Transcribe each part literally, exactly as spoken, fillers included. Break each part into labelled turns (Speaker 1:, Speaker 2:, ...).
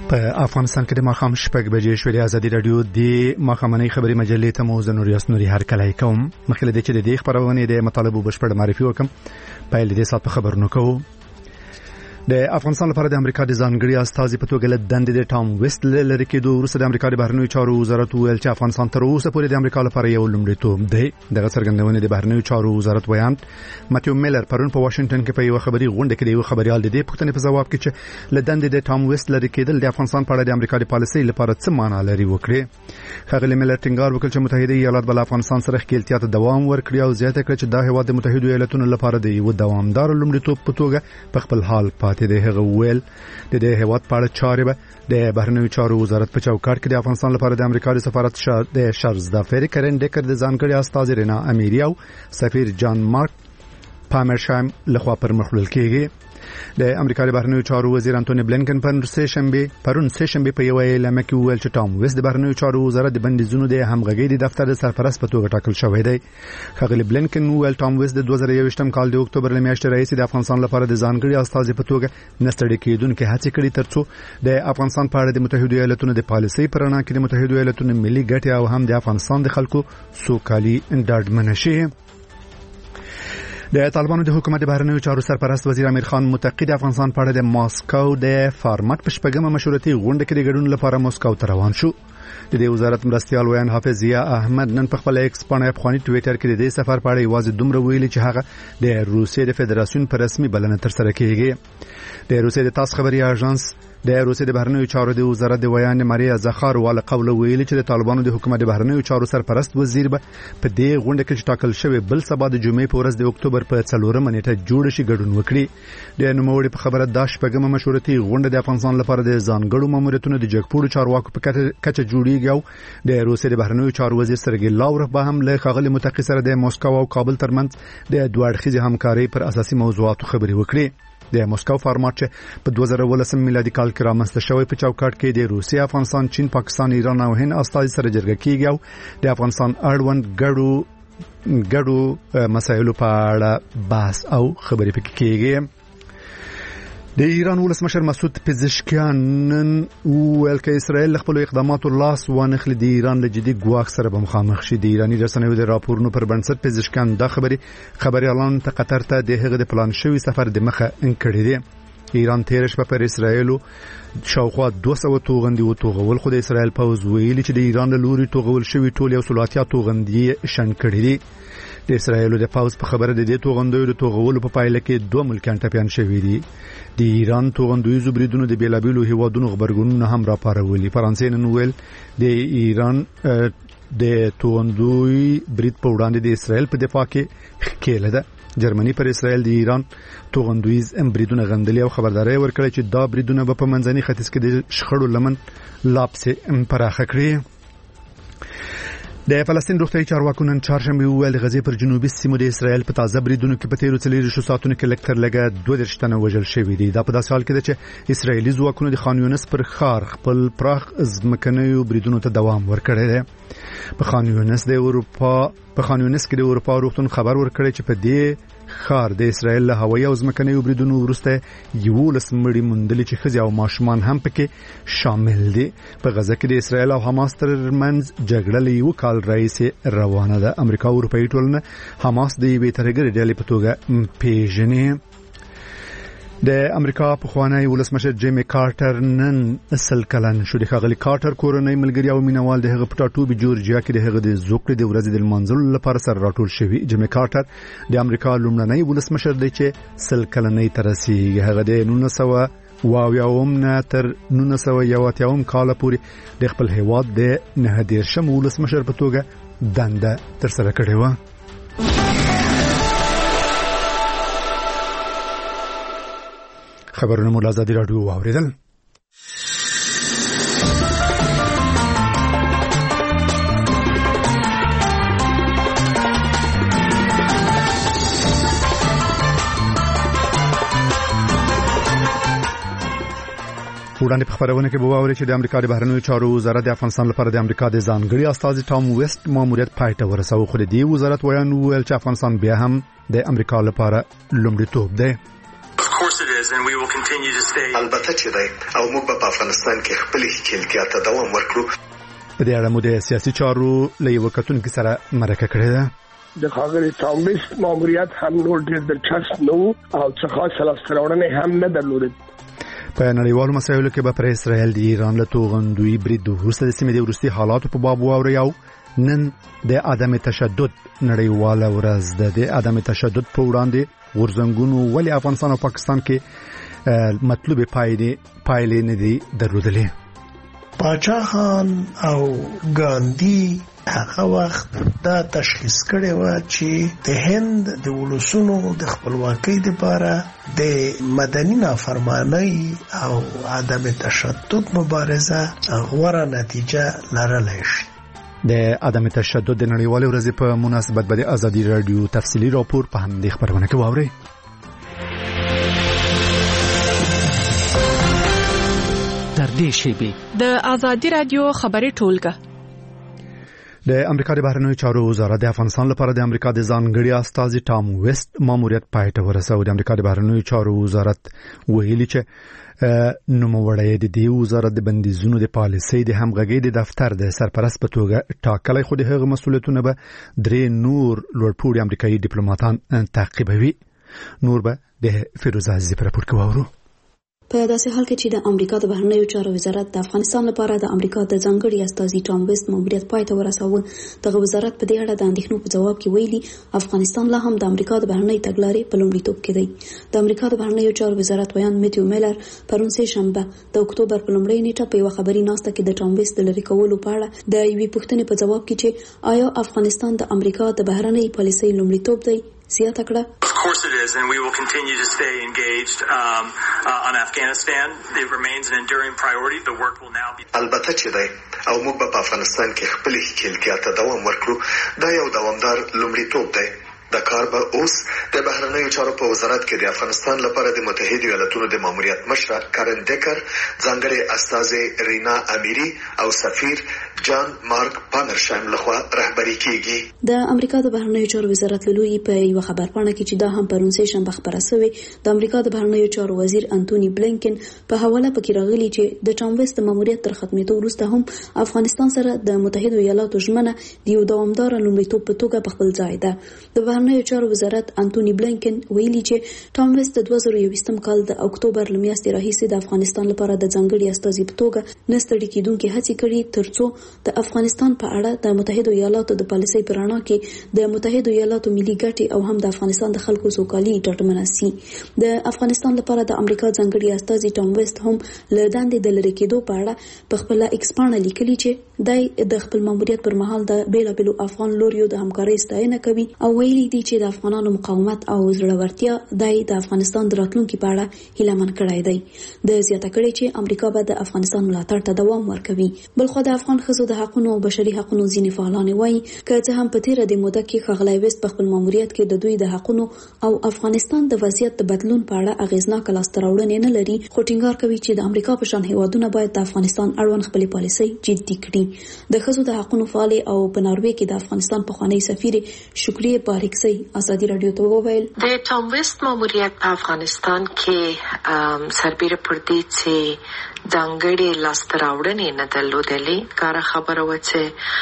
Speaker 1: په افغانستان کې د ماښام شپږ بجې شولې ازادي رادیو د ماښامنۍ خبري مجلې ته مو زه نوریاس نوري هر کله کوم مخکې د چې د دې خبرونه د مطالبه بشپړ معرفي وکم په دې سات په خبرونو کوو د افغانستان لپاره د امریکا د ځانګړي استازي په توګه له دندې د ټام ویسټ لری کېدو وروسته د امریکا د بهرنیو چارو وزارت ویل چې افغانستان تر اوسه پورې د امریکا لپاره یو لومړیتوب دی دغه څرګندونه د بهرنیو چارو وزارت ویان ماتیو میلر پرون په واشنگټن کې په یو خبري غونډه کې د یو خبريال د دې پوښتنې په جواب کې چې له دندې د ټام ویسټ لری کېدل د افغانستان په اړه د امریکا د پالیسۍ لپاره څه معنا لري وکړي خغلی میلر ټینګار وکړ چې متحده ایالات بل افغانستان سره ښکېلتیا ته دوام ورکړي او زیاته کړ چې دا هیواد د متحده ایالاتونو لپاره د یو دوامدار لومړیتوب په توګه په خپل حال پاتې دی هغه ویل د دې هیواد په اړه چارې به د بهرنیو چارو وزارت په چوکاټ کې د افغانستان لپاره د امریکا د سفارت د شارزدا فری کرن ډیکر د ځانګړي استازي رینا اميري او سفیر جان مارک پامرشایم لخوا پر مخلل کېږي د امریکا د بهرنیو چارو وزیر انټونی بلینکن پرون سه شنبه پرون سه شنبه په یو اعلامیه کې ویل چې ټام ویسټ د بهرنیو چارو وزارت د بندیزونو د همغږي د دفتر د سرپرست په توګه ټاکل شوی دی خغلی بلینکن ویل ټام ویسټ د دوه زره یوویشتم کال د اکتوبر لمیاشتې رئیس د افغانستان لپاره د ځانګړي استازي په توګه نستړي کېدونکو هڅې کړې ترڅو د افغانستان په اړه د متحده ایالاتونو د پالیسۍ پرنا کې د متحده ایالاتونو ملي ګټې او هم د افغانستان د خلکو سوکالي ډاډمنه شي د طالبانو د حکومت د بهرنیو چارو سرپرست وزیر امیر خان متقی د افغانستان په اړه د ماسکو د فارمټ په شپږمه مشورتي غونډه کې د ګډون لپاره ماسکو ته روان شو د دې وزارت مرستيال ویان حافظ ضیا احمد نن په خپل ایکس باندې افغاني ټوئیټر کې د دې سفر په اړه یوازې دومره ویلي چې هغه د روسیې د فدراسیون په رسمي بلنه تر سره کیږي د روسیې د تاس خبري اژانس د روسیې د بهرنیو چارو د وزارت د ویان ماریا زخارواله قوله ویلي چې د طالبانو د حکومت د بهرنیو چارو سرپرست وزیر به په دې غونډه کې ټاکل شوی بل سبا د جمعې په ورځ د اکتوبر په څلورمه نیټه جوړ شي ګډون وکړي د نوموړي په خبره د شپږمه مشورتي غونډه د افغانستان لپاره د ځانګړو ماموریتونو د جګپوړو چارواکو په کچه جوړیږي او د روسیې د بهرنیو چارو وزیر سرګی لاورف به هم له خغلی متقی سره د موسکو او کابل ترمنځ د دوه اړخیزه همکاري پر اساسي موضوعاتو خبري وکړي د موسکو فارمټ چې په دوه زره ولسم میلادي کال کې رامنځته شوی په چوکاټ کې د روسیې افغانستان چین پاکستان ایران او هند استازي سره جرګه کیږي او د افغانستان اړوند ګډو ګډو مسایلو په اړه بحث او خبرې پکې کیږي د ایران ولسمشر مسعود پزشکیان نن ویل چې اسرائیل خپل اقداماتو لاس وانخلي د ایران له جدي ګواښ سره به مخامخ شي د ایرانی رسنیو د راپورونو پر بنسټ پزشکیان دا خبري خبري اعلان ته قطر ته د هغه د پلان شوی سفر د مخه انکړی دی ایران تیر شپه پر اسرائیل شاوخوا دوه سوه توغندي او توغول خو د اسرائیل پوز ویلي چې د ایران له لوري توغول شوی ټول یو سلواتیا توغندي شن کړی دي د اسرائیل د پاوز په خبره د دې توغندوی د توغولو په پایله کې دوه ملکان ټپيان شوي دي د ایران توغندوی زبریدونو د بیلابیلو هیوادونو خبرګونونه هم راپارولي فرانسې نن ویل د ایران د توغندوی برید په وړاندې د اسرائیل په دفاع کې ښکېله ده جرمني پر اسرائیل د ایران توغندویز امبریدونه غندلي او خبرداري ورکړه چې دا بریدونه په منځني ختیځ کې د شخړو لمن لاپسې پراخه کړي د فلسطین روغتیايي چارواکو نن چهارشنبه ویل غزې پر جنوبي سیمو د اسرائیل په تازه بریدونو کې په تیرو څلورو ساعتونو کې لکتر لګه دوه درش تنه وژل شوي دي دا په داسې حال کې ده چې اسرائیلي ځواکونو د خان یونس پر ښار خپل پراخ ځمکنیو بریدونو ته دوام ورکړی دی په خان یونس د اروپا په خان یونس کې د اروپا روغتون خبر ورکړی چې په دې خار د اسرائیل له هوایي او ځمکنیو بریدونو وروسته یو لسمړي مندلي چې خزي او ماشومان هم پکې شامل دي په غزه کې د اسرائیل او حماس ترمنځ جګړه له یو کال راځي روانه ده امریکا او اروپאי ټولنه حماس د یوې ترګرې ډلې په توګه پیژني د امریکا په خوانی ولسمشر جیمی کارټر نن اصل کلن شو د خغلی کارټر کورنۍ ملګری او مینوال د هغه پټاټو به جورجیا کې د هغه د زوکړې د ورځې د منځل لپاره سره راټول شوی جیمی کارټر د امریکا لومړنی ولسمشر دی چې سل کلنۍ ترسي هغه د نولس سوه واو یوم نه تر نولس سوه یو اتیا کال پورې د خپل هیواد د نه دیرشم ولسمشر په توګه دنده تر سره کړې و خبرونه مو لازم رادیو واوریدل وړاندې په خبرونه کې بوواوري چې د امریکا د بهرنیو چارو وزارت د افغانستان لپاره د امریکا د ځانګړي استازي ټام ویسټ ماموریت پایته ورسوي خو د دې وزارت ویان ویل چې افغانستان بیا هم د امریکا لپاره لومړیتوب دی.
Speaker 2: البته چې دی او موږ په افغانستان کې خپل ښکېلتیا ته دوام ورکړو.
Speaker 1: په دې اړه مو د سیاسي چارو له یو کتونکو سره مرکه کړې ده.
Speaker 3: د ښاغلي ټامبس ماموریت هم نور ډېر دلچسپ نه و او څه خاص لاسته راوړنې هم نه درلودې.
Speaker 1: په نړیوالو مسایلو کې به پر اسرائیل د ایران له توغندوی برید وروسته د سیمې د وروستي حالاتو په باب واوري. او نن د عدم تشدد نړیواله ورځ ده. د عدم تشدد په وړاندې غورځنګونو ولې افغانستان او پاکستان کې مطلوب پایلې پایلې نه دي درلودلې.
Speaker 4: پاچا خان او ګاندی هغه وخت دا تشخیص کړی و چې د هند د ولسونو د خپلواکۍ لپاره د مدني نافرمانی او عدم تشدد مبارزه غوره نتیجه لرلی شي.
Speaker 1: د عدم تشدد د نړیوالې ورځې په مناسبت به د ازادي رادیو تفصیلی راپور په همدې خبرونه کې واورئ.
Speaker 5: در دې شیبه د ازادي رادیو خبري ټولګه.
Speaker 1: د امریکا د بهرنیو چارو وزارت د افغانستان لپاره د امریکا د ځانګړي استازي ټام ویست ماموریت پای ته ورساوه. د امریکا د بهرنیو چارو وزارت ویلي چې نوموړی د دې وزارت د بندیزونو د پالیسۍ د همغږۍ د دفتر د سرپرست په توګه ټاکلی، خو د هغه مسؤلیتونه به درې نور لوړپوړي امریکایي ډیپلوماټان تعقیبوي. نور به د فیروز عزیزي په راپور کې واورو.
Speaker 6: په داسې حال کې چې د امریکا د بهرنیو چارو وزارت د افغانستان لپاره د امریکا د ځانګړي استازي ټام ویست ماموریت پای ته ورساوه، دغه وزارت په دې اړه د اندېښنو په جواب کې ویلي افغانستان لا هم د امریکا د بهرنۍ تګلارې په لومړیتوب کې دی. د امریکا د بهرنیو چارو وزارت ویان میتیو میلر پرون سه شنبه د اکتوبر په لومړۍ نیټه په یو خبري ناسته کې د ټام ویست د لری کولو په اړه د یوې پوښتنې په جواب کې چې آیا افغانستان د امریکا د بهرنۍ پالیسۍ لومړیتوب دی زیاته کړه.
Speaker 7: Of course it is, and we will continue to stay engaged um, uh, on Afghanistan. It remains an enduring priority. The work will now be.
Speaker 2: البته چې دی او موږ په افغانستان کې خپل ښکېلتیا ته دوام ورکړو. دا یو دوامدار لومړیتوب دی. د کار به اوس د بهرنیو چارو په وزارت کې د افغانستان لپاره د متحده ایالاتونو د ماموریت مشر کارن ډیکر، ځانګړي استازي رینا امیری او سفیر جان مارک پانرشایم لخوا رهبری کیږي.
Speaker 6: د امریکا د بهرنیو چارو وزارت لوی په یو خبرپاڼه کې چې دا هم پرون سه شنبه خبره شوې، د امریکا د بهرنیو چارو وزیر انټونی بلینکن په حواله پکې راغلي چې د ټام ویست ماموریت تر ختمېدو وروسته هم افغانستان سره د متحده ایالاتو ژمنه د یو دوامدار لومړیتوب په توګه په خپل ځای ده. د بهرنیو چارو وزارت انټونی بلینکن ویلي چې ټام ویست د دوه زره یوویشتم کال د اکتوبر له میاشتې راهیسې د افغانستان لپاره د ځانګړي استازي په توګه نه ستړي کېدونکې هڅې کړې ترڅو د افغانستان په اړه د متحده ایالاتو د پالیسۍ په رڼا کې د متحده ایالاتو ملي ګټې او هم د افغانستان د خلکو سوکالي ډاډمنه شي. د افغانستان لپاره د امریکا ځانګړي استازي ټام ویست هم له دندې د لرې کېدو په اړه په خپل ایکس پاڼه لیکلي چې دای د خپل ماموریت پر مهال د بیلابېلو افغان لوریو د همکارۍ ستاینه کوي او ویلي دي چې د افغانانو مقاومت او زړورتیا دای د افغانستان د راتلونکي په اړه هیلهمن کړی دی. د زیاته کړي چې امریکا به د افغانستان ملاتړ ته دوام ورکوي. بلخو د افغان ښځو د حقونو او بشري حقونو ځینې فعالان وایي که څه هم په تیره د موده کې ښاغلی ویست په خپل ماموریت کې د دوی د حقونو او افغانستان د وضعیت د بدلون په اړه اغیزناکه لاسته راوړنې نه لري، خو ټینګار کوي چې د امریکا په شان هیوادونه باید د افغانستان اړوند خپلې پالیسۍ جدي کړي. د ښځو د حقونو فعالې او په ناروې کې د افغانستان پخوانۍ سفیر شکریه باریکسۍ ازادي رادیو ته وویل
Speaker 8: د ټام ویست ماموریت په افغانستان کې سربیره پر دې چې ځانګړي لاسته راوړنې نه درلودلې، کاره خبره وه چې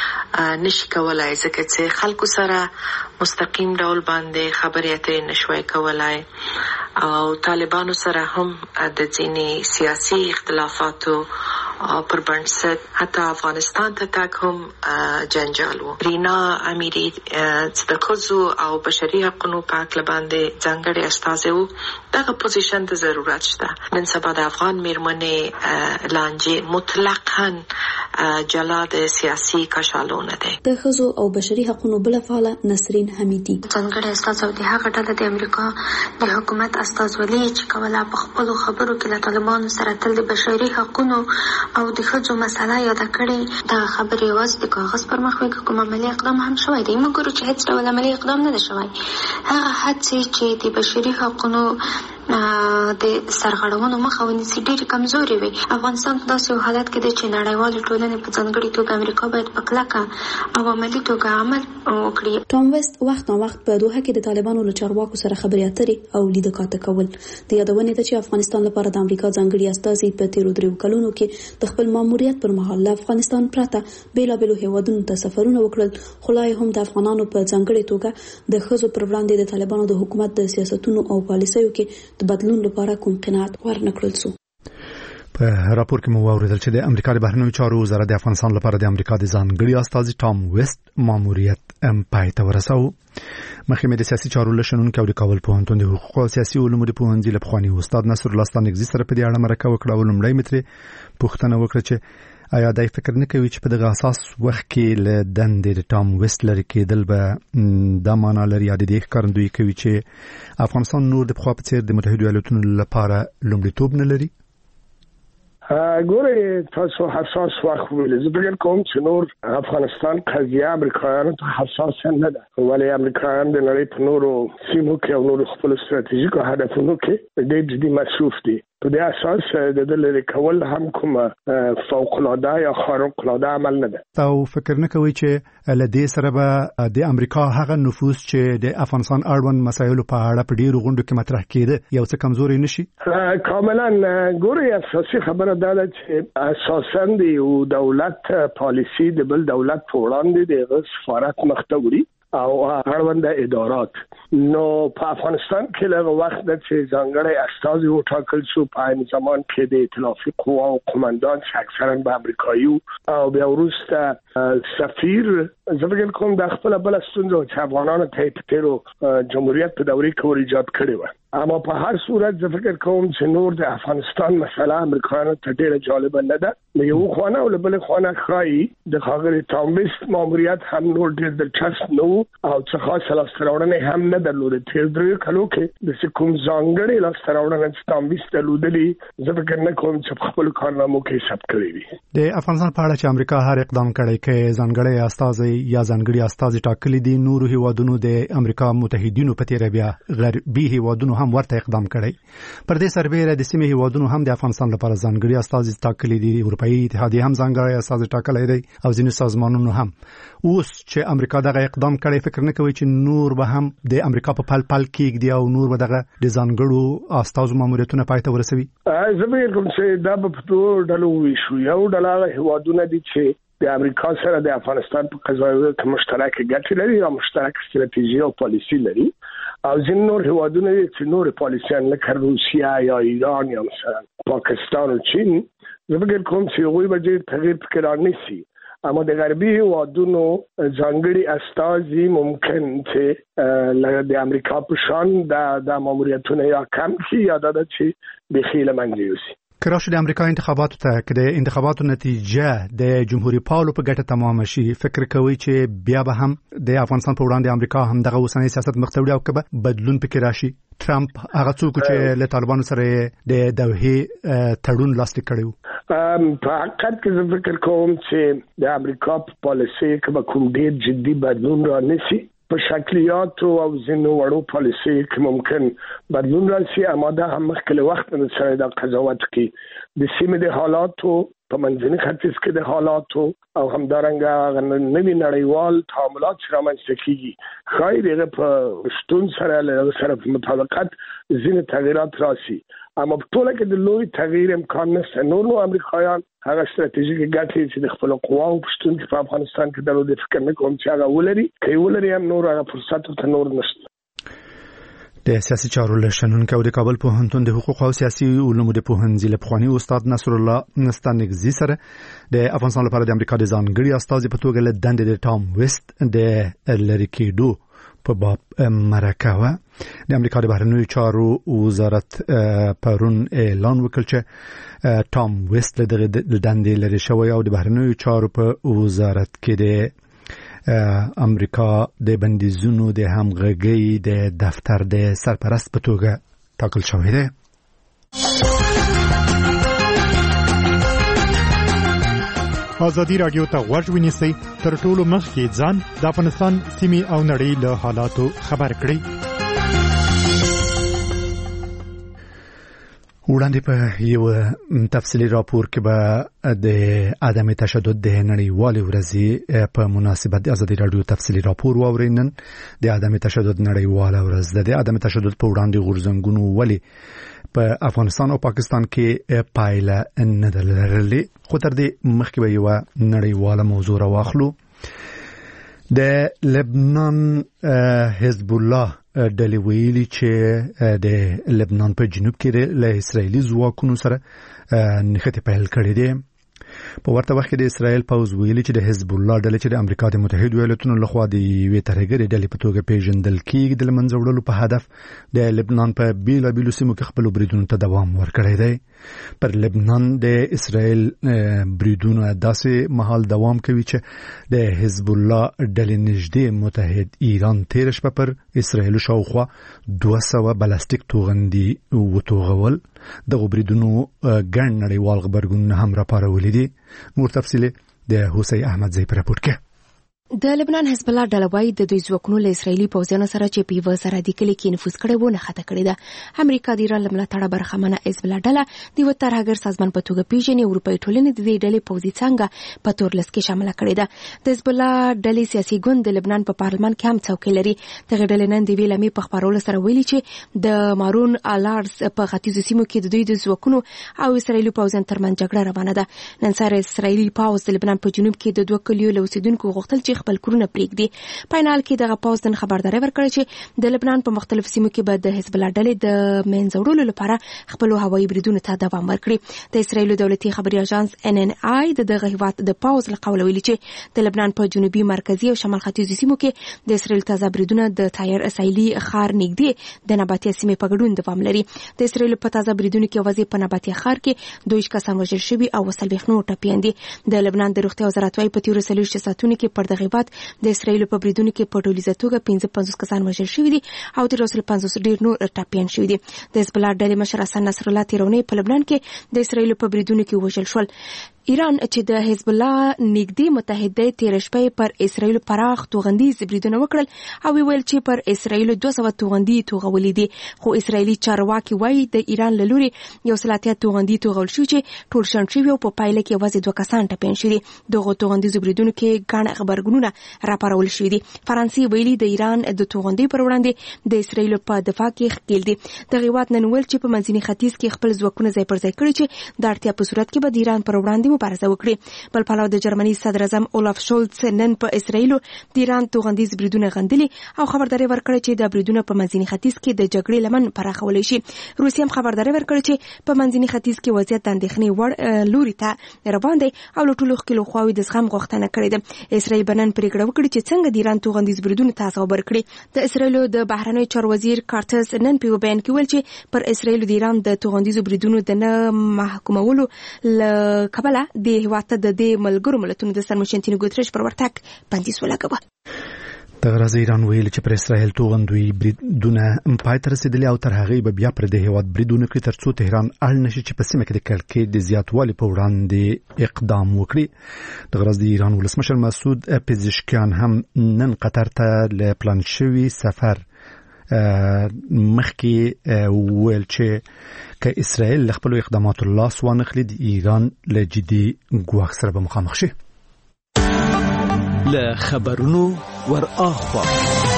Speaker 8: نشي کولای ځکه چې خلکو سره مستقیم ډول باندې خبرې اترې نشوای کولای او طالبانو سره هم د ځینې سیاسي اختلافاتو پر بنسټ حتی افغانستان ته تک هم جنجال و. رینا امیری د ښځو او بشري حقونو په هکله باندې ځانګړی استازی و. دغه پوزیشن ته ضرورت شته. نن سبا د افغان میرمنې لانجې مطلقاً جلا د سیاسي کشالو نه دی.
Speaker 6: د ښځو او بشري حقونو بله فعاله نسرین حمیدي
Speaker 9: ځانګړی استازی او د هغه ډله د امریکا د حکومت استازولي چې کوله په خپلو خبرو کې له طالبانو سره تل د بشري حقونو او د ښځو مسله یاده کړې. دغه خبرې یوازې د کاغذ پر مخ وي، کوم عملي اقدام هم شوی دی. موږ ګورو چې هېڅ ډول عملي اقدام نه دی شوی. هغه هڅې چې د بشري حقونو د سرغړونو مخه ونیسي ډېرې کمزورې وي. افغانستان په داسې یو حالت کې دی چې نړیوالې ټولنې په ځانګړې توګه امریکا باید په کلکه او عملي توګه عمل وکړي.
Speaker 6: ټام ویسټ وخت نا وخت په دوحه کې د طالبانو له چارواکو سره خبرې اترې او لیدکاته کول. د یادونې ده چې افغانستان لپاره د امریکا ځانګړي استازي په تیرو دریو کلونو کې د خپل ماموریت پر مهال له افغانستان پرته بیلابېلو هیوادونو ته سفرونه وکړل، خو لا هم د افغانانو په ځانګړې توګه د ښځو پر وړاندې د طالبانو د حکومت د سیاستونو او پالیسیو کې د بدلون لپاره کوم قناعت ورنکړل شو.
Speaker 1: په راپور کې مو واوریدل چې د امریکا د بهرنیو چارو وزارت د افغانستان لپاره د امریکا د ځانګړي استازي ټام ویسټ ماموریت پای ته ورساو. مخکې د سیاسي چارو لشنونکو او د کابل پوهنتون د حقوق او سیاسي علومو د پوهنځي له پخواني استاد نصر الله ستانکزي سره په دې اړه مرکه وکړه او لومړی متر پوښتنه وکړه چې آیا دای فکر نه کوي چې په دغه اساس وخت کې له دندې د ټام ویسټ لري کېدل به د معنا لري یا د دې ښکارندوی کوي چې افغانستان نور د پخوا په څیر د متحده ایالاتونو لپاره لومړیتوب نه لري؟
Speaker 3: ګوره تاسو حساس وخت ویل زه فکر کوم چې نور افغانستان قضیه امریکایانو ته حساس نه ده، ولی امریکایان د نړۍ په نورو سیمو کې او نورو خپل ستراتیژیکو هدفونو کې ډېر جدي مصروف دي. په دې اساس د دلری کول هم کوم فوق العاده یا خارق العاده عمل نه ده.
Speaker 1: او فکر نه کوي چې له دې سره به د امریکا هغه نفوذ چې د افغانستان اړوند مسایلو په اړه په ډیرو غونډو کې مطرح کېده یو څه کمزوري نشي؟
Speaker 3: کاملا ګوره اساسي خبره دا ده چې اساساً د یو دولت پالیسی د بل دولت په وړاندې د سفارت مختوري او اړوند ادارات. نو په افغانستان کې له وخت د ځانګړي استازي وټاکل شو په این زمان کې د ائتلافي قوا او قومندان چې اکثرا به امریکایي او بیا وروسته سفیر زه فکر کوم د خپل بل ستونزو چې افغانانو ته په تیرو جمهوریت په دورې کې ورجات کړی و. اما په هر صورت زه فکر کوم چې نور د افغانستان مسله امریکایانو ته ډیره جالب نه ده. یو خوانه او بل خوانه خای د خاغری ټام ویسټ ماموریت هم نور ډیر دلچسپ نو او څه خاص لاستراوړنه هم نه درلوده. تیر درې کلو کې د کوم ځانګړي لاستراوړنه چې ټام ویسټ درلودلې زه فکر نه کوم چې خپل کارنامو کې ثبت کړی وي.
Speaker 1: د افغانستان په اړه چې امریکا هر اقدام کړی کې ځانګړي استازي یا ځانګړي استازي ټاکلي دي، نور هیوادونو د امریکا متحدینو په تیر بیا غربي هیوادونو هم ورته اقدام کړی. پر دې سربېره د سیمې هیوادونو هم د افغانستان لپاره ځانګړي استازي ټاکلي دي، اروپאי اتحادیه هم ځانګړي استازي ټاکلي دي او ځینې سازمانونو هم. اوس چې امریکا دغه اقدام کړی فکر نه کوي چې نور به هم د امریکا په پل پل کې دی او نور به دغه د ځانګړو استازو ماموریتونه پای ته ورسوي؟
Speaker 3: زه به کوم چې دا په دوه ډلو ویشو. یو ډله هیوادونه دي چې د امریکا سره د افغانستان په قضايا کې مشترک ګټې لري او مشترک ستراتیژي او پالیسی لري، او ځین نور هیوادونه چې نور پالیسیان لکه روسیا یا ایران یا مثلا پاکستان او چین زه فکر کوم چې هغوی به ډېر تغییر پکې رانیسي. اما د غربي هیوادونو ځانګړي استازي ممکن چې د امریکا په شان د ماموریتونه یا کم کړي یا د چې بخي له منځه یوسي.
Speaker 1: کراش د امریکا انتخاباتو ته کې د انتخاباتو نتیجه د جمهوریت پالو په ګټه تمام شي، فکر کوي چې بیا به هم د افغانستان په وړاندې امریکا هم دغه اوسنۍ سیاست مختوړي او کبه بدلون پکې راشي؟ ټرمپ هغه څوک چې له طالبانو سره د دوحې تړون لاسلیک کړی
Speaker 3: په حقیقت کې زه فکر کوم چې د امریکا په پالیسي کې به کوم ډېر جدي بدلون رانیسي. په شکلیاتو او ځینو وړو پالیسي کې ممکن بدلون راشي، اما دا هم مخکې وخت نه سره د قضاوت کې د سیمې د حالاتو په منځني ختیځ کې د حالاتو او همدارنګه نوي نړیوال تعاملات چې رامنځته کیږي ښایي دغه په شتون سره له سره په مطابقت ځینې تغییرات راشي. اما په ټوله کې د لوی تغییر امکان نشته. نور نو امریکایان هغه ستراتیژیک ګټې چې د خپل قواو په شتون کې په افغانستان کې درلودې فکر نه کوم چې هغه ولري، کوي ولري هم نور هغه فرصت ته نور نشته.
Speaker 1: د سیاسي چارو لشنونکو د کابل پوهنتون د حقوق او سیاسي علومو د پوهنځي له پخواني استاد نصر الله ستانکزي سره د افغانستان لپاره د امریکا د ځانګړي استازي په توګه له دندې د ټام ویسټ د لری کېدو په باب مرکه. د امریکا د بهرنیو چارو وزارت پرون اعلان وکړ چې ټام ویسټ له دندې لري شوی او د بهرنیو چارو په وزارت کې د امریکا د بندیزونو د همغږي د دفتر د سرپرست په توګه ټاکل شوی دی.
Speaker 10: ازادي رادیو ته غوږ ونیسئ تر ټولو مخکې ځان د افغانستان سیمې او نړۍ له حالاتو خبر کړئ.
Speaker 1: وړاندې په یو تفصیلي راپور کې به د عدم تشدد د نړیوالې ورځې په مناسبت د ازادي رادیو تفصیلي راپور واورینن. د عدم تشدد نړیواله ورځ د عدم تشدد په وړاندې غورځنګونو ولې په افغانستان او پاکستان کې پایله نه درلودلې، خو تر دې مخکې به یو نړیواله موضوع راواخلو. د لبنان حزب الله ډلې ویلي چې د لبنان په جنوب کې له اسرایلی ځواکونو سره نښتې پیل کړې دي. په ورته وخت کې د اسرایل پوځ ویلي چې د حزب الله ډلې چې د امریکا د متحده ایالاتونو لخوا د یوې ترهګرې ډلې په توګه پیژندل کېږي د منځه وړلو په هدف د لبنان په بیلابیلو سیمو کې خپلو بریدونو ته دوام ورکړی دی. پر لبنان د اسرایل بریدونو داسې مهال دوام کوي چې د حزب الله ډلې نږدې متحد ایران تیر شپه پر اسرایل شاوخوا دوه سوه بلاستیک توغندي وتوغول. دغه بریدونو ګڼ نړیوال غبرګونونه هم راپارولي دي. نور تفصیل د حسین احمد زی پر راپور کې.
Speaker 11: د لبنان حزب الله ډله وايي د دوی ځواکونو له اسرایلی پوځیانو سره چې په یوه سرحدي کلي کې نفوذ کړی و نښته کړې ده. امریکا د ایران له ملاتړه برخمنه حزب الله ډله د یوه ترهګر سازمان په توګه پیژني. اروپایي ټولنې د دې ډلې پوځي څانګه په تورلس کې شامله کړې ده. د حزب الله ډلې سیاسي ګوند د لبنان په پارلمان کې هم څوکۍ لري. دغه ډلې نن د یوې لمې په خپرولو سره ویلي چې د مارون الارز په ختیځو سیمو کې د دوی د ځواکونو او اسرایلی پوځیانو ترمنځ جګړه روانه ده. نن سهار اسرایلی پوځ د لبنان په جنوب کې د دوه کلیو له اوسیدونکو غوښتل چې خپل کورونه پرېږدي. پاینال کې دغه پوځ نن خبرداري ورکړه چې د لبنان په مختلفو سیمو کې به د حزب الله ډلې د منځه وړلو لپاره خپل هوایي بریدونو ته دوام ورکړي. د اسرایل دولتي خبري اژانس ان ان آی د دغه هیواد د پوځ له قوله ویلي چې د لبنان په جنوبي مرکزي او شمال ختیځو سیمو کې د اسرایل تازه بریدونه د تایر اسرایلی خار نږدې د نباتي سیمې په ګډون دوام لري. د اسرایل په تازه بریدونو کې وځي په نباتي خار کې دوه کسان وژل شوي او وسلبېخ نور ټپیان دي. د لبنان د روغتیا وزارت وايي په تیرو څلوېښتو ساعتونو کې پر دغه هیواد د اسرایل په بریدونو کې په ټولیزه توګه پنځه پنځوس کسان وژل شوي دي او تر اوسه پنځوس ډیر نور ټپیان شوي دي. د حزب الله ډلې مشر حسن نصر الله تیرونی په لبنان کې د اسرایل په بریدونو کې وژل شول. ایران چې د حزب الله نږدې متحد دی تیر شپه پر اسرایل پراخ توغندیز بریدونه وکړل او ویل چې پر اسرایل دوه سوه توغندي توغولې دي. خو اسرایلی چارواکي وایي د ایران له لوري یو سل اتیا توغندي توغول شو چې ټول شنډ شوي او په پایله کې یوازې دوه کسان ټپیان شوي دي. دغه توغندیزو بریدونو کې ګڼ خبرګونونه راپارول شوي دي. فرانسې ویلي د ایران د توغندي پر وړاندې د اسرایل په دفاع کې ښکیل دي. دغه هیواد نن ویل چې په منځني ختیځ کې خپل ځواکونه ځای پر ځای کړي چې د اړتیا په صورت کې به د ایران پر وړاندې مبارزه وکړي. بل پلو د جرمني صدر اعظم اولاف شولز نن په اسرایل د ایران توغندیز بریدونه غندلي او خبرداري ورکړه چې د بریدونه په منځني ختیځ کې د جګړې لمن پراخولای شي. روسیه هم خبرداري ورکړه چې په منځني ختیځ کې وضعیت د اندېښنې وړ لوري ته روان دی او له ټولو ښکېلو خواوې د زغم غوښتنه کړې ده. اسرایل به نن پرېکړه وکړي چې څنګه د ایران توغندیز بریدونه تازه ورکړي. د اسرایل د بهرنیو چارو وزیر کارټس نن په بیان کې ویل چې پر اسرایل د ایران د توغندیزو بریدونو د نه محکومولو ل کبله د هیواد ته د دې ملګرو ملتونو د سرمشینتینو ګوترش پر ورتګ بندیز ولګوه.
Speaker 1: دغه راز ایران ویل چې پر اسرائیل توغندوی بریدونه پای ته رسیدلي او تر هغې به بیا پر دې هیواد بریدونه کوي تر څو تهران اړ نشي چې په سیمه کې د کړکېچ د زیاتوالي په وړاندې اقدام وکړي. دغه راز د ایران ولسمشر مسعود پزشکیان هم نن قطر ته له پلان شوي سفر مخکې ویل چې که اسرائیل له خپلو اقداماتو لاس وانخلي د ایران له جدي ګواښ سره به مخامخ شي.
Speaker 12: له خبرونو ور اخوا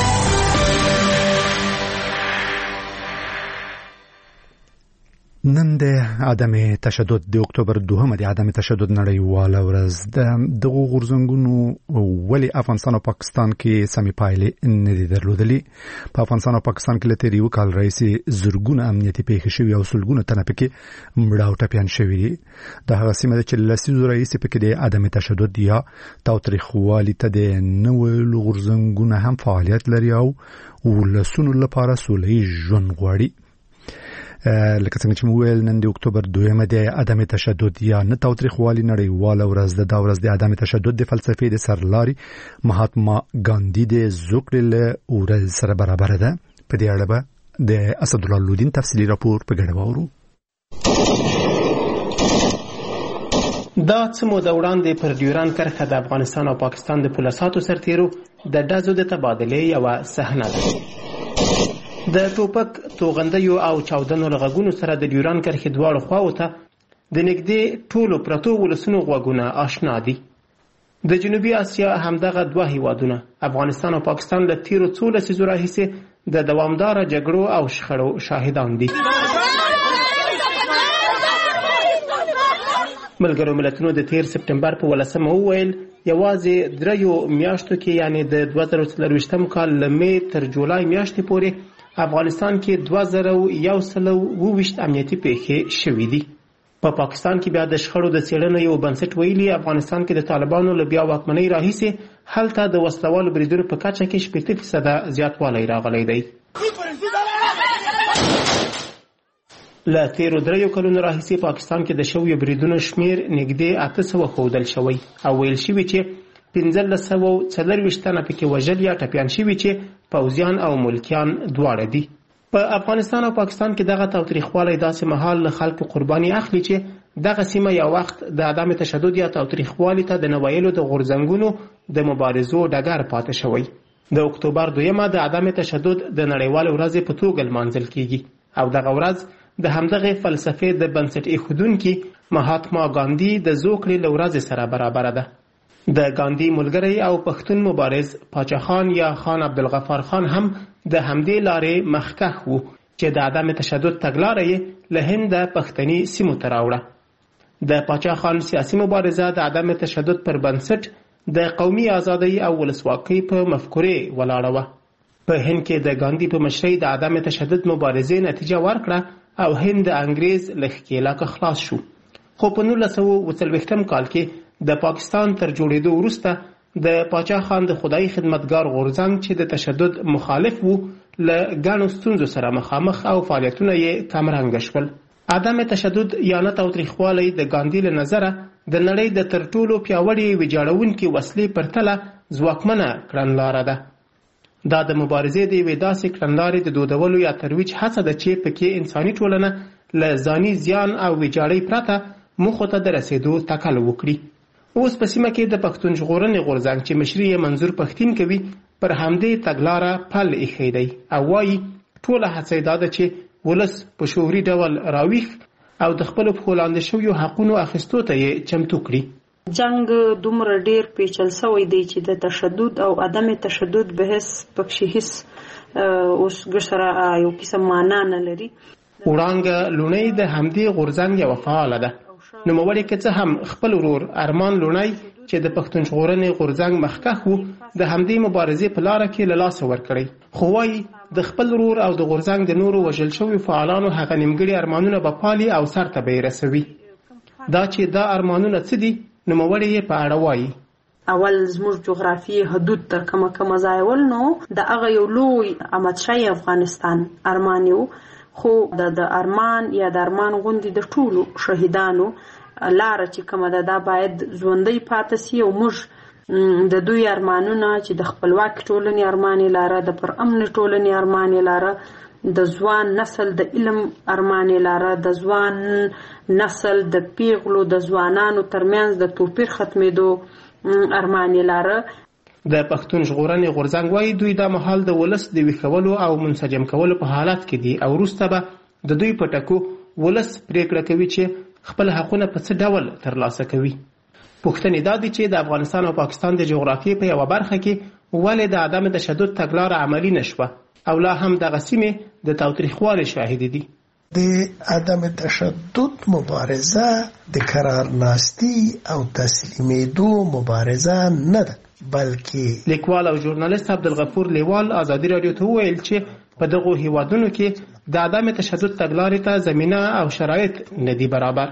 Speaker 1: نن د عدم تشدد د اکتوبر دوهمه د عدم تشدد نړیواله ورځ د دغو غورځنګونو ولې افغانستان او پاکستان کې سمې پایلې نه دي درلودلې. په افغانستان او پاکستان کې له تېر یو کال راهیسې زرګونه امنیتي پیښې شوي او سلګونه تنه پکې مړه او ټپیان شوي دي. د هغه سیمه ده چې له لسیزو راهیسې پکې د عدم تشدد یا تاوتریخوالي ته د نه ویلو غورځنګونه هم فعالیت لري او ولسونو لپاره سوله ییز ژوند غواړي. لکه څنګه چې مو ویل نن د اکتوبر دویمه د عدم تشدد یا نه تاوتریخوالي نړیواله ورځ ده. دا ورځ د عدم تشدد د فلسفې د سرلاري مهاتما ګاندي د زوکړې له ورځ سره برابر ده. په دې اړه به د اسدالله لودین تفصیلي راپور په ګډه واورو.
Speaker 13: دا څه موده وړاندې پر ډیوران کرښه د افغانستان او پاکستان د پولساتو سرتیرو د ډزو د تبادلې یوه صحنه ده. د ټوپک توغندیو او چاودنو له غږونو سره د ډیوران کرښې دواړو خواو ته د نږدې ټولو پرتو ولسونو غوږونه آشنا دي. د جنوبي اسیا همدغه دوه هیوادونه افغانستان او پاکستان له تیرو څو لسیزو راهیسې د دوامداره جګړو او شخړو شاهدان دي. ملګرو ملتونو د تیر سپټمبر په ولسمه وویل یوازې دریو میاشتو کې یعنی د دوه زره څلرویشتم کال له مې تر جولای میاشتې پورې افغانستان کې دوه زره یو سل او اووه ویشت امنیتي پیښې شوې دي. په پا پاکستان کې بیا د شخړو د څېړنو یو بنسټ ویلي افغانستان کې د طالبانو له بیا واکمنۍ راهیسې هلته د وسلوالو بریدونو په کچه کې شپېته فیصده زیاتوالی راغلی دی. له تیرو دریو کلونو راهیسې پاکستان کې د شویو بریدونو شمیر نږدې اته سوه ښودل شوی او ویل شوي چې پنځلس سوه او څلرویشت تنه پکې وژل یا ټپیان شوي چې پوځیان او ملکیان دواړه دي. په افغانستان او پاکستان کې دغه تاوتریخوالی داسې مهال له خلکو قرباني اخلي چې دغه سیمه یو وخت د عدم تشدد یا تاوتریخوالي ته د نه ویلو د غورځنګونو د مبارزو ډګر پاتې شوی. د اکتوبر دویمه د عدم تشدد د نړیوالې ورځې په توګه لمانځل کیږي او دغه ورځ د همدغه فلسفې د بنسټ ایښودونکي مهاتما ګاندي د زوکړې له ورځې سره برابره ده. د ګاندي ملګری او پښتون مبارز پاچا خان یا خان عبدالغفار خان هم د همدې لارې مخکښ وو چې د عدم تشدد تګلاره یې له هند پښتني سیمو ته راوړه. د پاچا خان سیاسي مبارزه د عدم تشدد پر بنسټ د قومي ازادۍ او ولسواکۍ په مفکورې ولاړه وه. په هند کې د ګاندي په مشرۍ د عدم تشدد مبارزې نتیجه ورکړه او هند د انګریز له ښکېلاکه خلاص شو. خو په نولس سوه اوه څلوېښتم کال کې د پاکستان تر جوړېدو وروسته د پاچا خان د خدای خدمتګار غورځنګ چې د تشدد مخالف وو له ګڼو ستونزو سره مخامخ او فعالیتونه یې کمرنګه شول. عدم تشدد یا نه تاوتریخوالی د ګاندي له نظره د نړۍ د تر ټولو پیاوړې ویجاړونکې وسلې پرتله ځواکمنه کړنلاره ده. دا د مبارزې د یوې داسې کړنلارې د دودولو یا ترویج هڅه ده چې پکې انساني ټولنه له ځاني زیان او ویجاړۍ پرته موخو ته د رسېدو تکل وکړي. اوس په سیمه کې د پښتون ژغورنې غورځنګ چې مشري یې منظور پښتین کوي پر همدې تګلاره پل ایښی دی او وایي ټوله هڅه یې دا ده چې ولس په شعوري ډول راویښ او د خپلو پښو لاندې شویو حقونو اخیستو ته یې چمتو کړي.
Speaker 14: جنگ دومره ډیر پیچل شوی دی چې د تشدد او عدم تشدد بحث پکې هیڅ اوس ګسره یو قسم معنا نه لري.
Speaker 13: وړانګه لونی د همدې غورځنګ یوه فعاله ده. نوموړی که څه هم خپل ورور ارمان لونی چې د پښتون ژغورنې غورځنګ مخکښ و د همدې مبارزې په لاره کې له لاسه ورکړی، خو وایي د خپل ورور او د غورځنګ د نورو وژل شویو فعالانو هغه نیمګړي ارمانونه به پالي او سر ته به یې رسوي. دا چې دا ارمانونه څه دي نوموړی یې په اړه وایي.
Speaker 14: اول زموږ جغرافیې حدود تر کومه کومه ځایول نو د هغه یو لوی احمدشاهي افغانستان ارمان یو، خو د ارمان یا د ارمان غوندې د ټولو شهیدانو لاره چې کومه ده دا باید ژوندۍ پاتې سي او موږ د دوی ارمانونه چې د خپلواک ټولنې ارمان یې لاره، د پر امن ټولنې ارمان یې لاره، د ځوان نسل د علم ارمان یې لاره، د ځوان نسل د پیغلو د ځوانانو ترمنځ د توپیر ختمېدو ارمان یې لاره.
Speaker 13: د پښتون ژغورنې غورځنګ وایي دوی دا مهال د ولس د ویښولو او منسجم کولو په حالت کې دي او وروسته به د دوی په ټکو ولس پریکړه کوي چې خپل حقونه په څه ډول ترلاسه کوي. پوښتنې دا دي چې د افغانستان او پاکستان د جغرافیې په یوه برخه کې ولې د عدم تشدد تګلاره عملي نشوه او لا هم دغه سیمې د تاوتریخوالي شاهدې دي.
Speaker 4: د عدم تشدد مبارزه د قرارناستي او تسلیمېدو مبارزه نه ده، بلکې
Speaker 13: لیکوال او ژورنالیست عبدالغفور لیوال ازادي راډیو ته وویل چې په دغو هیوادونو کې د عدم تشدد تګلارې ته زمینه او شرایط نه دي برابر.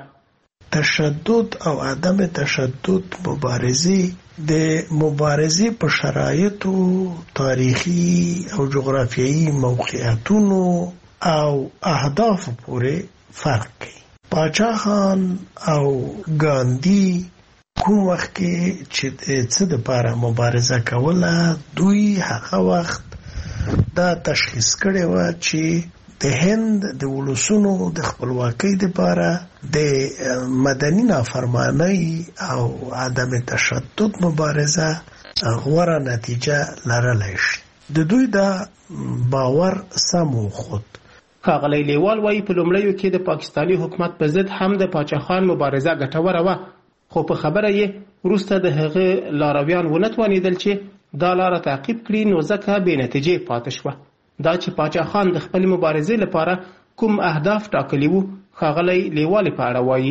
Speaker 4: تشدد او عدم تشدد مبارزې د مبارزې په شرایطو، تاریخي او جغرافیایي موقعیتونو او اهدافو پورې فرق کوي. پاچا خان او ګاندي کوم وخت کې چې څه دپاره مبارزه کوله دوی هغه وخت دا تشخیص کړی وه چې د هند د ولسونو د خپلواکۍ دپاره د مدني نافرمانۍ او عدم تشدد مبارزه غوره نتیجه لرلی شي. د دوی دا باور سم وخوت.
Speaker 13: ښاغلی لیوال وایي په لومړیو کې د پاکستاني حکومت په ضد هم د پاچاخان مبارزه ګټوره وه، خو په خبره یې وروسته د هغه لارویان ونه توانېدل چې دا لاره تعقیب کړي، نو ځکه بې نتیجې پاتې شوه. دا چې پاچاخان د خپلې مبارزې لپاره کوم اهداف ټاکلي وو، ښاغلی لیوال په اړه وایي.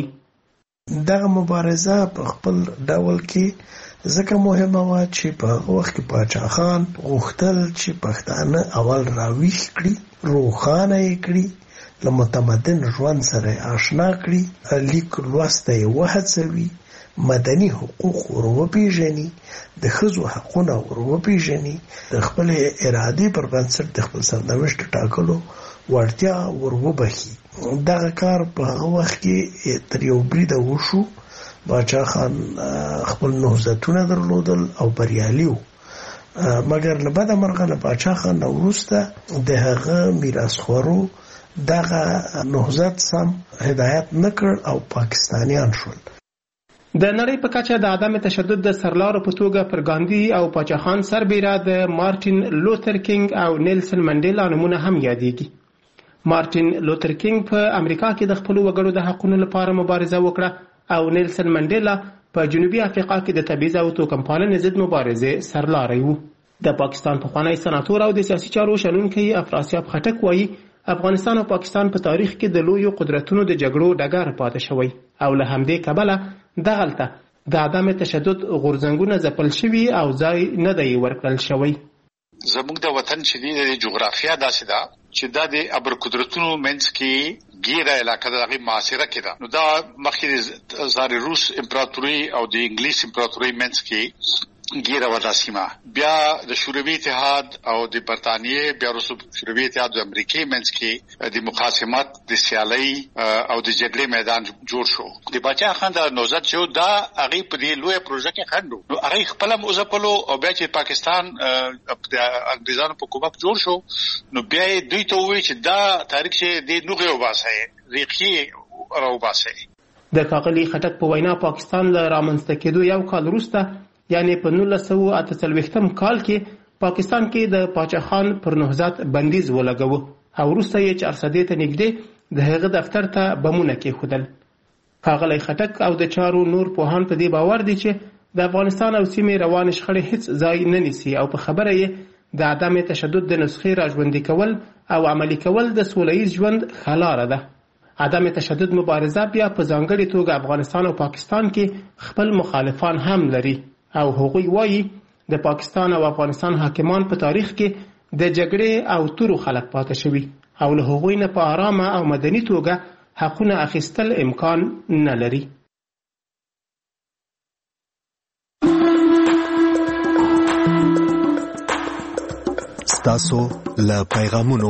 Speaker 4: دغه مبارزه په خپل ډول کې ځکه مهمه وه چې په هغه وخت کې پاچاخان غوښتل چې پښتانه اول راویښ کړي، روښانه یې کړي، له متمدن ژوند سره آشنا کړي، لیک لوست یې وهڅوي، مدني حقوق ور وپېژني، د ښځو حقونه ور وپېژني، د خپلې ارادې پر بنسټ د خپل سرنوشت ټاکلو وړتیا ور وبخي. دغه کار په هغه وخت کې تر یو بریده وشو. باچا خان خپل نهضتونه درلودل او بریالي وو، مګر له بده مرغه له باچا خان نه وروسته د هغه میراثخوارو دغه نهضت سم هدایت نه کړ او پاکستانیان شول.
Speaker 13: د نړۍ په کچه د عدم تشدد د سرلارو په توګه پر ګاندي او پاچا خان سربیره د مارټین لوتر کینګ او نیلسن منډیلا نومونه هم یادېږي. مارټین لوتر کینګ په امریکا کې د خپلو وګړو د حقونو لپاره مبارزه وکړه او نیلسن منډیلا په جنوبي افریقا کې د تبعیض او توکمپالنې ضد مبارزې سرلاری وو. د پاکستان پخوانی سناتور او د سیاسي چارو شنونکی افراسیاب خټک وایي افغانستان او پاکستان په تاریخ کې د لویو قدرتونو د جګړو ډګر پاتې شوی او له همدې کبله دغلته د عدم تشدد غورځنګونه ځپل شوي او ځای نه دی ورکړل شوی.
Speaker 15: زموږ د وطن چې د جغرافیا داسې ده چې دا د ابر قدرتونو منځ کې ګیره علاقه د هغې معاصره کې ده. نو دا مخکې د زار روس امپراتوري او د انګلیس امپراتوري منځ کې ګیره وه دا سیمه. بیا د شوروي اتحاد او د برطانیې بیا وروسته شوروي اتحاد د امریکې منځ کې د مقاسمت د سیالۍ او د جګړې میدان جوړ شو. د باچا خان د نوزت چې دا هغې په دې لویه پروژه کې خنډ و، نو هغې خپله هم وځپلو او بیا چې پاکستان د انګریزانو په کومک جوړ شو نو بیا یې دوی ته ووایي چې دا تاریخ چې دې نوغې وباسئ، ریښې راوباسئ.
Speaker 13: د ښاغلي خټک په وینا پاکستان له رامنځته کېدو یو کال وروسته یعنی په نولس سوه اته څلوېښتم کال کې پاکستان کې د پاچا خان پر نهضت بندیز ولګاوه او وروسته یې چارسدې ته نږدې د هغه دفتر ته بمونه کېښودل. ښاغلی خټک او د چارو نور پوهان په دې باور دي چې د افغانستان او سیمې روانې شخړې هیڅ ځای نه نیسي او په خبره یې د عدم تشدد د نسخې راژوندي کول او عملي کول د سوله ییز ژوند ښه لاره ده. عدم تشدد مبارزه بیا په ځانګړې توګه افغانستان او پاکستان کې خپل مخالفان هم لري او هغوی وایي د پاکستان او افغانستان حاکمان په تاریخ کې د جګړې او تورو خلک پاتې شوي او له هغوی نه په آرامه او مدني توګه حقونه اخیستل امکان نه لري.
Speaker 12: ستاسو له پیغامونو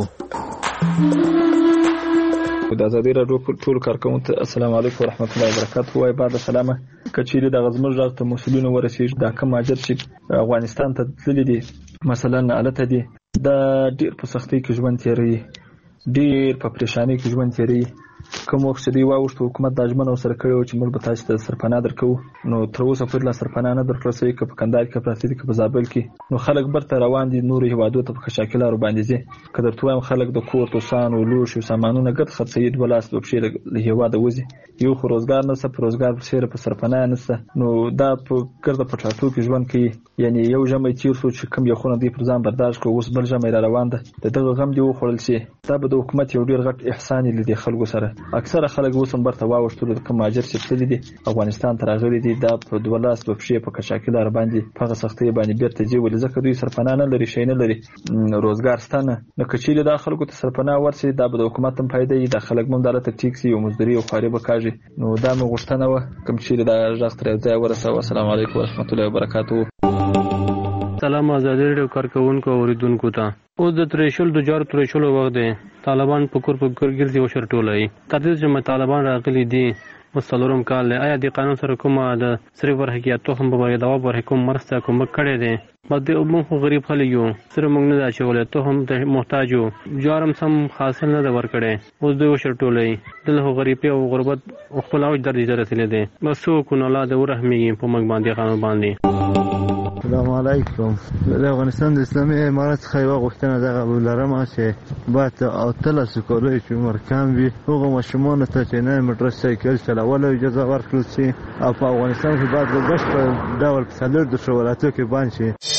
Speaker 16: د ازادي راډیو ټول کارکونکو ته السلام علیکم ورحمت الله وبرکاته. وای بعد سلامه کچېری د غزمر راغ ته مسولینو ورسېږي دا کوم اجر چې افغانستان ته تللی دي مثلا الته دي دا ډیر په سختۍ کې ژوند تیری، ډیر په پریشانی کې ژوند تیری. کوم وخت چې دی واوښت حکومت د اجمن سره کړو چې موږ به تاسو ته سرپناه درکو، نو تر اوسه پورې لا سرپناه نه درکړل شوی که په کندهار کې پراته دي که په زابل کې. نو خلک برته روان دي نورو هیوادو ته په خشاکي لارو باندې ځي. که درته وایم خلک د کور توسانو لوښو سامانونه ګډ خرڅوي دوه لاس دوه پښې له هیواده وځي. یو خو روزګار نشته، په روزګار پسې په سرپناه نشته، نو دا په ګرده په ټاټو کې ژوند کوي. یعنی یو ژمی تیر شو چې کوم یو خونه دی پر ځان برداشت کړو، اوس بل ژمی را روان ده، د دغه غم دی وخوړل شي. دا به د حکومت یو ډیر غټ احسان لیدي خلکو سره. اکثره خلک اوس هم برته واوښتلو د کوم مهاجر چې تللي دي افغانستان ته راغلي دي، دا په دوه لاس دوه پښې په کچاکي لاره باندې په هغه سختۍ باندې بیرته ځي، ولې ځکه دوی سرپناه نه لري، شی نه لري، روزګار شته نه. نو که چیرې دا خلکو ته سرپناه ورسي دا به د حکومت هم فایده وي، دا خلک هم دلته ټیک سي او مزدوري او خواري به کاږي. نو دا مې غوښتنه وه کوم چیرې دا غږ تر یو ځای ورسوه. السلام علیکم ورحمت الله وبرکاته.
Speaker 17: سلام ازادي راډیو کارکونکو اوریدونکو ته. اوس د تریشل د جار تریشل وخت دی، طالبان په کور په کور ګرځي او شرټولای تدریس چې طالبان راغلي دي مستلورم کال آیا د قانون سره کومه د سری ورحقیقت هم په باره دا ورحکوم مرسته کوم کړي دي بده موږ خو غریب خلک یو سره موږ نه اچولې ته هم د محتاجو جارم سم حاصل نه ور کړي اوس د شرټولای دغه غریبي او غربت خپل او درجه رسیدلې دي بس کو نه لا د ورحمي په موږ باندې قانون باندې.
Speaker 18: السلام علیکم. د افغانستان د اسلامي امارت څخه یو غوښتنه دغه ولرم چې باید او تل سکولای چې عمر کم وي هغه ماشومان ته چې نه موټر سایکل چلول اجازه ورکړل شي او په افغانستان کې باید د بشپړ ډول څلور د شولاتو کې باندې